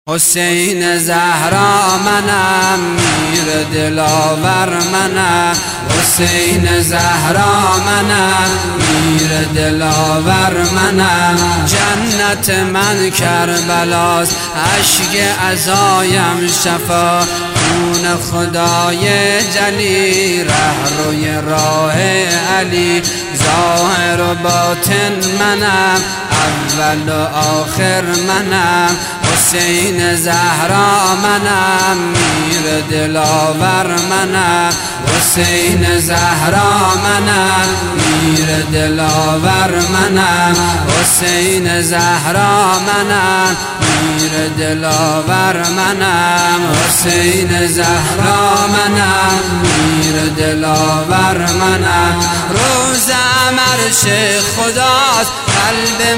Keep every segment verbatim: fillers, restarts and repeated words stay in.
حسین زهرا منم، میر دلاور منم. حسین زهرا منم، میر دلاور منم. جنت من کربلاست، اشک عزایم شفا. خون خدای جلی، رهروی راه علی. ظاهر و باطن منم، اول و آخر منم. حسین زهرا منم، میر دلاور منم. حسین زهرا منم، میر دلاور منم. حسین زهرا منم، میر دلاور منم. حسین زهرا منم، میر دلاور منم. روز عرش خداست، قلب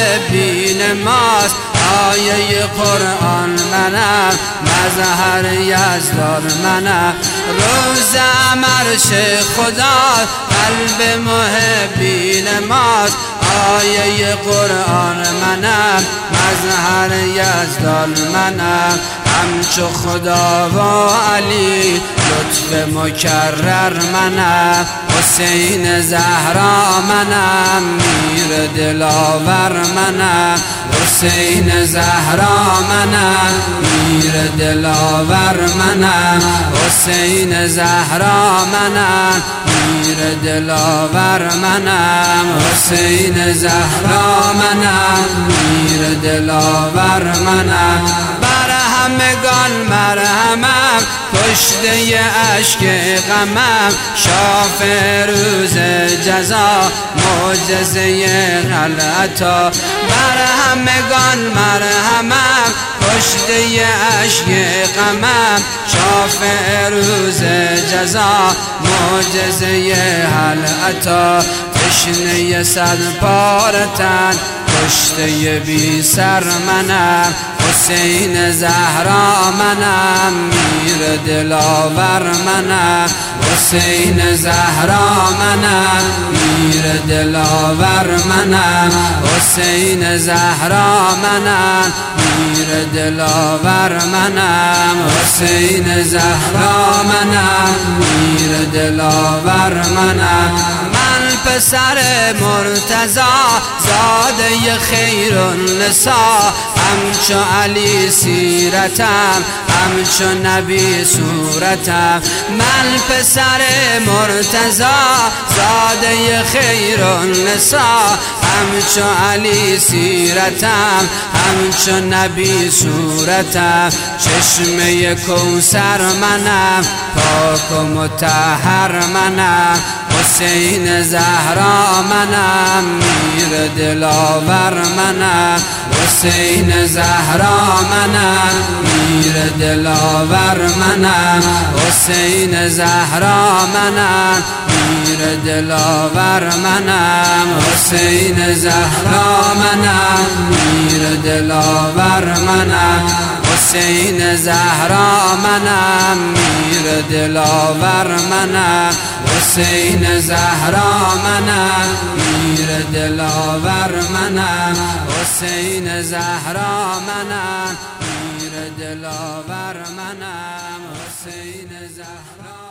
محبین ماست. آیه قرآن منم، مظهر یزدان منم. روز عرش خدا، قلب محبین ماست. آیه قرآن منم، مظهر یزدان منم. همچو خدا و علی، لطف مکرر منم. حسین زهرا منم، میر دلاور منم. حسین زهرا منم، میر دلاور منم. حسین زهرا منم، میر دلاور منم. حسین زهرا منم، میر دلاور منم. بر همگان مرهمم، کشته اشک غمم. شافع روز جزا، معجزه غلطا. بر همگان مرهمم، کشته اشک غمم. شافع روز جزا، معجزه غلطا. تشنه صد پاره تن، کشته بی سر منم. حسین زهرا منم، میر دلاور منم. حسین زهرا منم، میر دلاور منم. حسین زهرا منم، میر دلاور منم. حسین زهرا منم، میر دلاور منم. من پسر مرتضی، زاده خیرالنساء. همچو علی سیرتم، همچو نبی صورتم. من پسر مرتضی، زاده خیرالنساء. همچو علی سیرتم، همچو نبی صورتم. چشمه کوثر منم، پاک و مطهر منم. حسین زهرا منم، میر دلاور منم. حسین زهرا منم، میر دلاور منم. حسین زهرا منم، میر دلاور منم. حسین زهرا منم، میر دلاور منم. حسین زهرا منم، میر دلاور منم. حسین زهرا منم، میر دلاور منم. حسین زهرا منم، میر دلاور منم. حسین زهرا